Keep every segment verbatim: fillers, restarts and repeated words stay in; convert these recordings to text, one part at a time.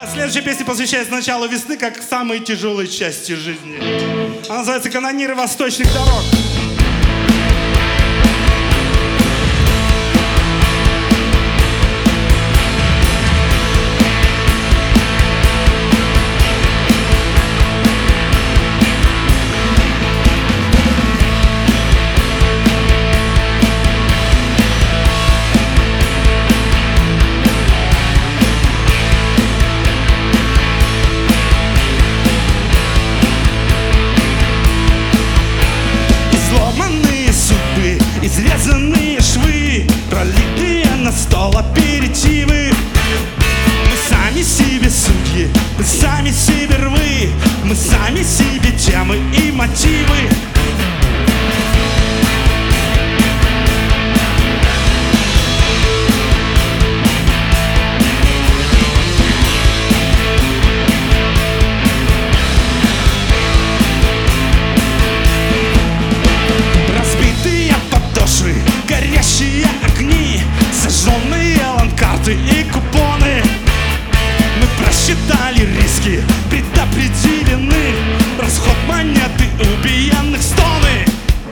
Следующая песня посвящается началу весны как самой тяжелой части жизни. Она называется «Канониры восточных дорог». Изрезанные швы, пролитые на стол аперитивы. Мы сами себе судьи, мы сами себе рвы, мы сами себе темы и мотивы. Горящие огни, сожженные ланкарты и купоны. Мы просчитали риски, предопределены расход монеты, убиенных стоны.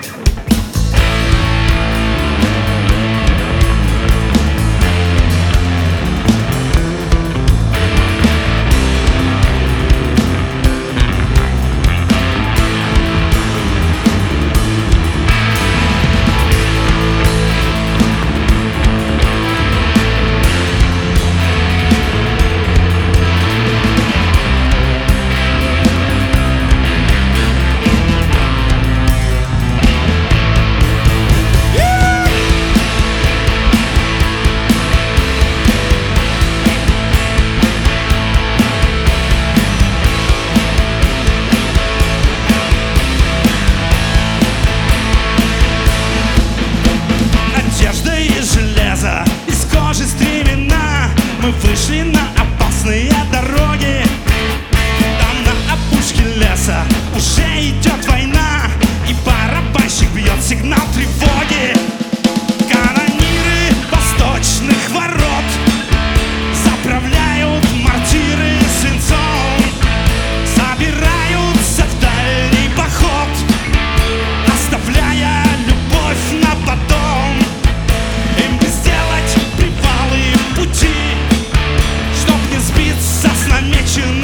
Из кожи стремена мы вышли на опасные дороги. Там на опушке леса уже идет война, и барабанщик бьет сигнал тревоги. Канониры восточных ворот заправляют мортиры свинцом, собираются в дальний поход, оставляя любовь на потом. Чтоб не сбиться с намеченным